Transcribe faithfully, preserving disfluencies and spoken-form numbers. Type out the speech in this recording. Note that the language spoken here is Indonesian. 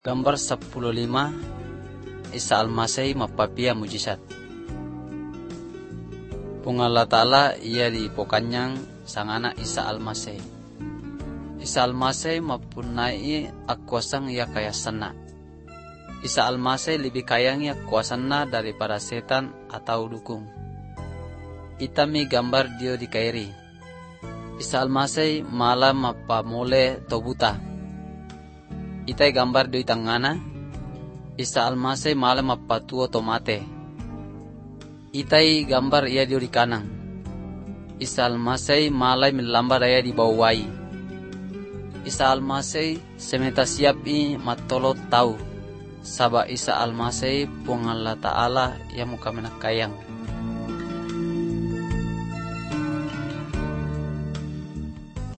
Gambar sepuluh lima Isa Al-Masih mapapia mujizat. Pung Allah Ta'ala ia di pokanyang sang anak Isa Al-Masih. Isa Al-Masih mapunai akuasang ia kaya sana. Isa Al-Masih lebih kayang ia kuasana daripada setan atau dukung. Itami gambar dia di kairi. Isa Al-Masih malam mapamole tobuta. Itai gambar di tangana. Isa Al-Masih malam mapatuo tomate. Itai gambar ia di kanang. Isa Al-Masih malai milambar ia di bawai. Isa Al-Masih semeta siap i matolo tau. Saba Isa Al-Masih pung Allah Ta'ala yang muka menakayang.